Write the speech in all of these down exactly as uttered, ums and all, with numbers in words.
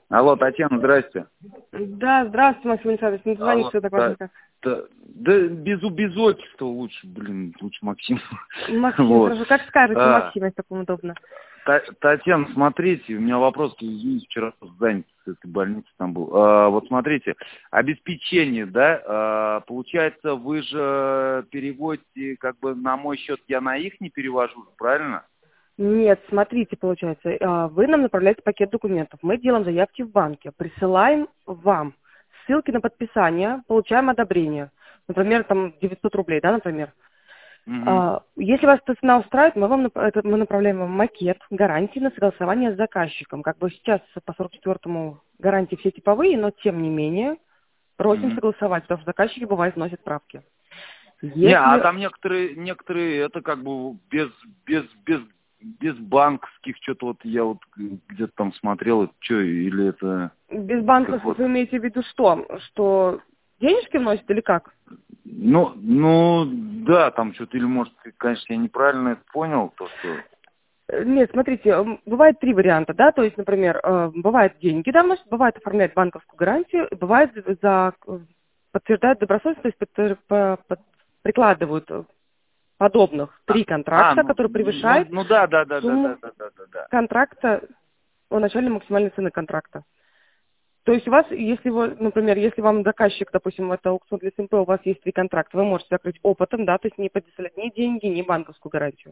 Алло, Татьяна, здрасте. Да, здравствуйте, Максим Александрович. Не звоните сюда, Да, так да, да без, без отчества лучше, блин, лучше Максим. Максим, Вот. хорошо. Как скажете, А, Максим, если такому удобно. Та- Татьяна, смотрите, у меня вопрос, извините, вчера занят с этой больницей там был. А, вот смотрите, обеспечение, да, а, получается, вы же переводите как бы на мой счет, я на их не перевожу, правильно? Нет, смотрите, получается, а, вы нам направляете пакет документов. Мы делаем заявки в банке, присылаем вам ссылки на подписание, получаем одобрение. Например, там девятьсот рублей, да, например. Угу. А, Если вас эта цена устраивает, мы вам нап- это- мы направляем вам макет гарантии на согласование с заказчиком. Как бы сейчас по сорок четвёртому гарантии все типовые, но тем не менее просим Угу. согласовать, потому что заказчики бывает вносят правки. Не, а Если там некоторые, некоторые, это как бы без, без, без, без банковских, что-то вот я вот где-то там смотрел, это что, или это, без как банковских вот. вы имеете в виду что? Что денежки вносят или как? Ну, ну, да, там что-то, или может, конечно, я неправильно это понял, то, что... Э, Нет, смотрите, м, бывает три варианта, да, то есть, например, э, бывает деньги, да, вносят, бывает оформляют банковскую гарантию, и бывает за, за- подтверждают добросовестность, подтвер- по- под- прикладывают э, подобных А, три а, контракта, ну, которые ну, превышают ну да, да, да, да, да, сумму да, да, да, да. контракта о начальной максимальной цены контракта. То есть у вас, если вы, например, если вам заказчик, допустим, это аукцион для СМП, у вас есть три контракта, вы можете закрыть опытом, да, то есть не подписать ни деньги, ни банковскую гарантию.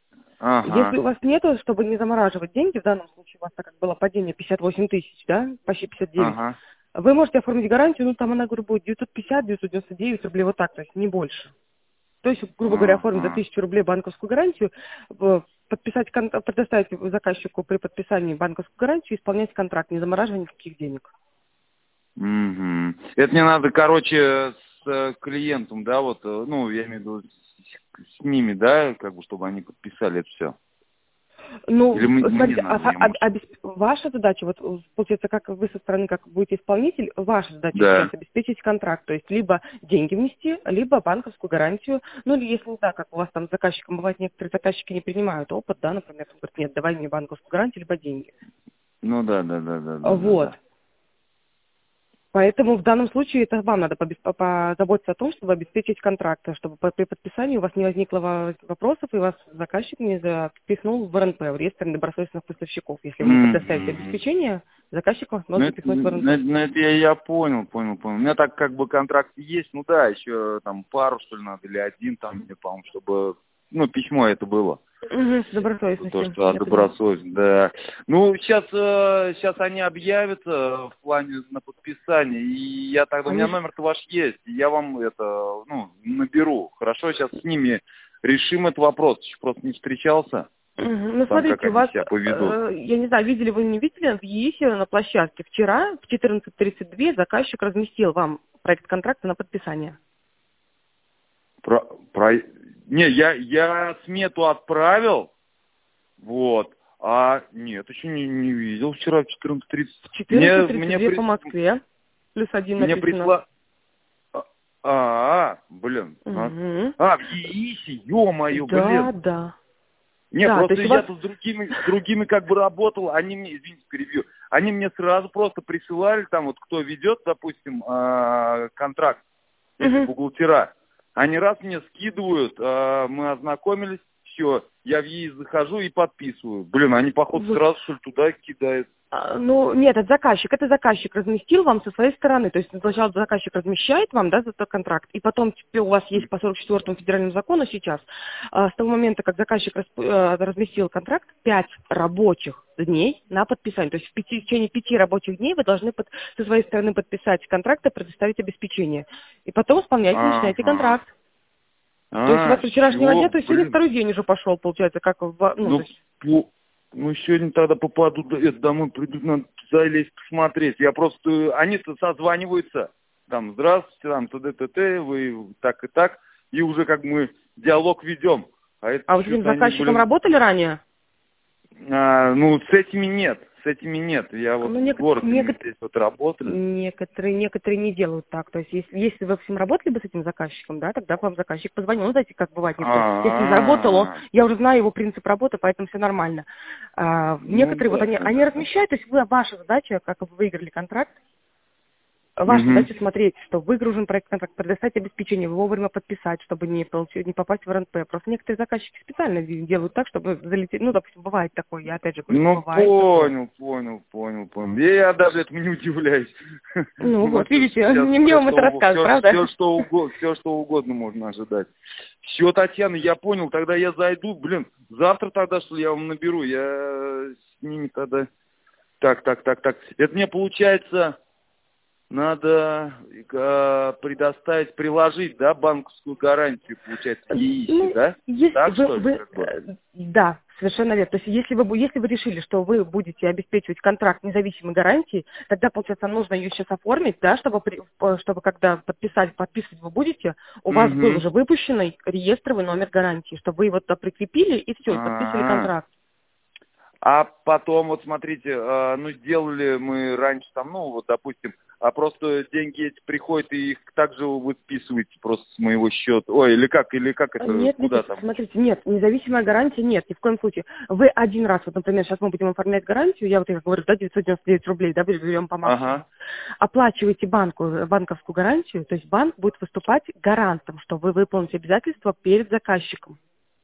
Если Ага, у вас нету, чтобы не замораживать деньги, в данном случае у вас так как было падение пятьдесят восемь тысяч, да, почти пятьдесят девять, ага. вы можете оформить гарантию, ну там она, говорю, будет девятьсот пятьдесят девятьсот девяносто девять рублей, вот так, то есть не больше. То есть, грубо говоря, оформить за Ага. тысячу рублей банковскую гарантию, в- подписать, кон- предоставить заказчику при подписании банковскую гарантию, исполнять контракт, не замораживая никаких денег. Мгм. Это не надо, короче, с э, клиентом, да, вот, э, ну, я имею в виду, с, с ними, да, как бы, чтобы они подписали это все. Или Ну, мы- мне смотрите, а- надо, я, а- может... обесп- ваша задача, вот получается, как вы со стороны, как будете исполнитель, ваша задача сейчас Да. обеспечить контракт, то есть либо деньги внести, либо банковскую гарантию, ну или если не так, как у вас там с заказчиком бывает, некоторые заказчики не принимают опыт, да, например, он говорит, нет, давай мне банковскую гарантию, либо деньги. Ну да, да, да, да, да, да, Вот. да. Поэтому в данном случае это вам надо побес- по- позаботиться о том, чтобы обеспечить контракт, чтобы по- при подписании у вас не возникло во- вопросов, и вас заказчик не запихнул в эр эн пэ, в реестр недобросовестных поставщиков. Если вы не предоставите Мгм. обеспечение, заказчик вас Ну может это, запихнуть в эр эн ну, пэ. это- ну, это я, я понял, понял, понял. У меня так как бы контракт есть, ну да, еще там пару, что ли, надо, или один там, мне, по-моему, чтобы, ну, письмо это было. Угу, с То, добросовестностью, что от я поняла. добросовестности, да. Ну, сейчас, сейчас они объявятся в плане на подписание, и я тогда, у Они меня ж- номер-то ваш есть, и я вам это, ну, наберу. Хорошо, сейчас с ними решим этот вопрос, еще просто не встречался, Мгм. Ну, там, как смотрите, у они вас, себя поведут. э, я не знаю, видели вы, не видели, в ЕИСе на площадке вчера в четырнадцать тридцать два заказчик разместил вам проект контракта на подписание. Про, про... Не, я, я смету отправил, вот, а нет, еще не, не видел вчера в четырнадцать тридцать. В Мне, четырнадцать тридцать мне, два по прис... Москве, плюс один мне написано. присла... А, а, блин. А, Угу. а, в ЕИСе, ё-моё, Да, блин. да. Не, Да, то просто есть у вас... я-то с другими, с другими как бы работал, они мне, извините, перебью, они мне сразу просто присылали, там вот кто ведет, допустим, а, контракт, эти Мгм. бухгалтера, они раз мне скидывают, а, мы ознакомились, все, я в ЕИС захожу и подписываю. Блин, они, походу, Вот. сразу, что ли, туда кидают. А, Ну, нет, это заказчик. Это заказчик разместил вам со своей стороны. То есть сначала заказчик размещает вам, да, за этот контракт, и потом теперь у вас есть по сорок четвёртому федеральному закону сейчас, а, с того момента, как заказчик расп- э, разместил контракт, пять рабочих дней на подписание. То есть в, пяти- в течение пяти рабочих дней вы должны под- со своей стороны подписать контракт и предоставить обеспечение. И потом исполняйте, начинаете Ага. контракт. То есть у вас А, со вчерашнего все, дня, то есть сегодня блин. второй день уже пошел, получается, как в, ну, то Ну, есть... по- ну, сегодня тогда попаду д- это, домой, придут, надо залезть, посмотреть. Я просто, они-то созваниваются, там, здравствуйте, там, т.д. т.т., вы так и так, и уже как мы диалог ведем. А это А вы с этим что-то они, заказчиком блин, работали ранее? а, ну, с этими нет. с этими нет. Я вот Ну, в городе некотор- здесь вот работали. Некоторые, некоторые не делают так. То есть, если, если вы всем работали бы с этим заказчиком, да, тогда вам заказчик позвонил. Ну, знаете, как бывает некоторые. Если не заработал, он, А, я уже знаю его принцип работы, поэтому все нормально. А, ну некоторые, вот да, они, они понятно. размещают, то есть вы, ваша задача, как вы выиграли контракт, ваша Мгм. задача смотреть, что выгружен проект контракт, предоставить обеспечение, вовремя подписать, чтобы не получить, не попасть в эр эн пэ. Просто некоторые заказчики специально делают так, чтобы залететь. Ну, допустим, бывает такое, я опять же говорю, что Ну, бывает такое. понял, понял, понял, понял. И я даже этому не удивляюсь. Ну, вот Это видите, сейчас не мне все, вам это что, рассказывать, все, правда? все, что угодно, все, что угодно можно ожидать. Все, Татьяна, я понял, тогда я зайду, блин, завтра тогда, что ли, я вам наберу, я с ними тогда... Так, так, так, так. Это мне получается... Надо э, предоставить, приложить, да, банковскую гарантию, получается, ЕИСе, Ну, да? если Так, вы, что ли, вы, как бы? э, да, совершенно верно. То есть если вы, бу- если вы решили, что вы будете обеспечивать контракт независимой гарантии, тогда, получается, нужно ее сейчас оформить, да, чтобы, при- э, чтобы когда подписать, подписывать вы будете, у вас был Угу. уже выпущенный реестровый номер гарантии, чтобы вы его туда прикрепили и все, и подписывали А, контракт. а потом, вот смотрите, э, ну, сделали мы раньше там, ну, вот, допустим, а просто деньги эти приходят, и их также вы списываете просто с моего счета. Ой, или как, или как это, Нет, куда нет, там? смотрите, нет, независимая гарантия нет, ни в коем случае. Вы один раз, вот, например, сейчас мы будем оформлять гарантию, я вот я говорю, да, девятьсот девяносто девять рублей, да, берем по максимуму. Ага. Оплачиваете банку, банковскую гарантию, то есть банк будет выступать гарантом, что вы выполните обязательства перед заказчиком.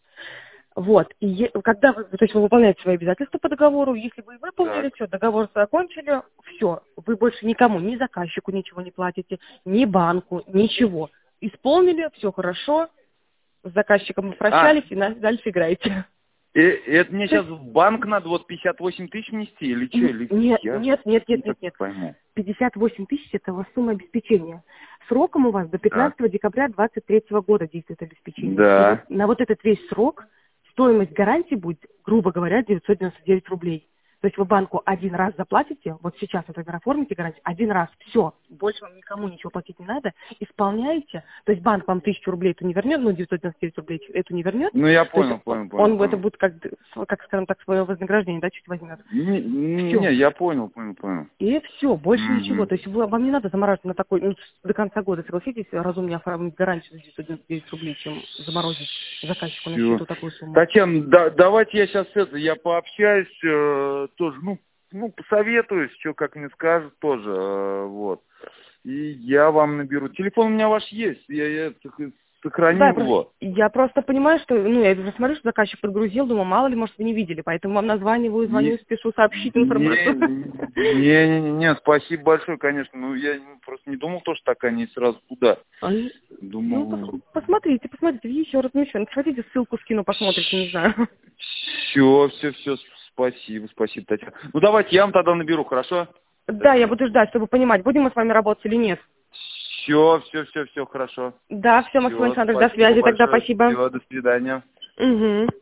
Вот, и е- когда вы, то есть вы выполняете свои обязательства по договору, если вы выполнили, Так. все, договор закончили, все, вы больше никому, ни заказчику ничего не платите, ни банку, ничего. Исполнили, все хорошо, с заказчиком А, попрощались и на- дальше играете. и, это мне То сейчас есть, в банк надо вот пятьдесят восемь тысяч внести, или что, н- или нет, я нет, нет, не нет, так нет, нет. пойму. пятьдесят восемь тысяч это у вас сумма обеспечения. Сроком у вас до Так. пятнадцатого декабря двадцать третьего года действует обеспечение. И вот Да. на вот этот весь срок стоимость гарантии будет, грубо говоря, девятьсот девяносто девять рублей. То есть вы банку один раз заплатите, вот сейчас, например, оформите гарантию, один раз, все, больше вам никому ничего платить не надо, исполняете, то есть банк вам тысячу рублей это не вернет, ну, девятьсот девяносто девять рублей это не вернет, Ну, я то есть понял, понял, понял, он это понял. будет как, как скажем так, свое вознаграждение, да, чуть возьмет. Не, не, Все. не, я понял, понял, понял. И все, больше ничего. Мгм. То есть вы- вам не надо замораживать на такой, ну, до конца года, согласитесь, разумнее оформить гарантию за девятьсот девяносто девять рублей, чем заморозить заказчику на Всё. счету такую сумму. Татьяна, да, давайте я сейчас это, я пообщаюсь, э, тоже, ну, ну, посоветуюсь, что как мне скажут тоже, э, вот. И я вам наберу. Телефон у меня ваш есть, я, я сох- Да, я сохранил просто, его. я просто понимаю, что, ну, я уже смотрю, что заказчик подгрузил, думаю, мало ли, может, вы не видели, поэтому вам названиваю, звоню, Не, спешу сообщить не, информацию. не, не, не, спасибо большое, конечно. Ну, я просто не думал, то, что так они сразу туда. А, Ну, ну, Думал, пос- посмотрите, посмотрите, еще размещу. Хотите, ссылку скину, посмотрите, не знаю. все, все, все, спасибо, спасибо, Татьяна. Ну, давайте я вам тогда наберу, хорошо? Да, я буду ждать, чтобы понимать, будем мы с вами работать или нет. Все, все, все, все, хорошо. Да, все, Максим Все, Александрович, до спасибо связи, тогда большое. спасибо. Все, до свидания. Угу.